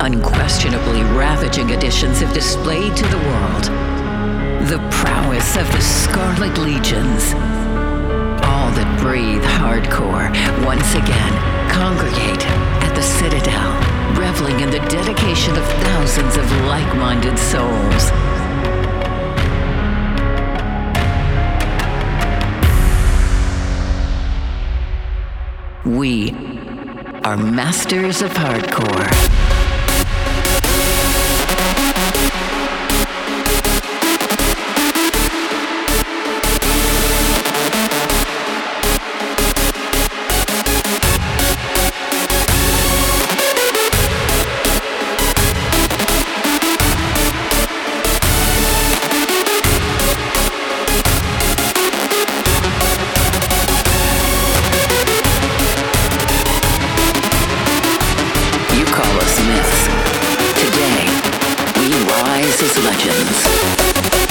unquestionably ravaging editions have displayed to the world the prowess of the Scarlet Legions. All that breathe hardcore once again congregate at the Citadel, reveling in the dedication of thousands of like-minded souls. We are masters of hardcore. Call us myths. Today, we rise as legends.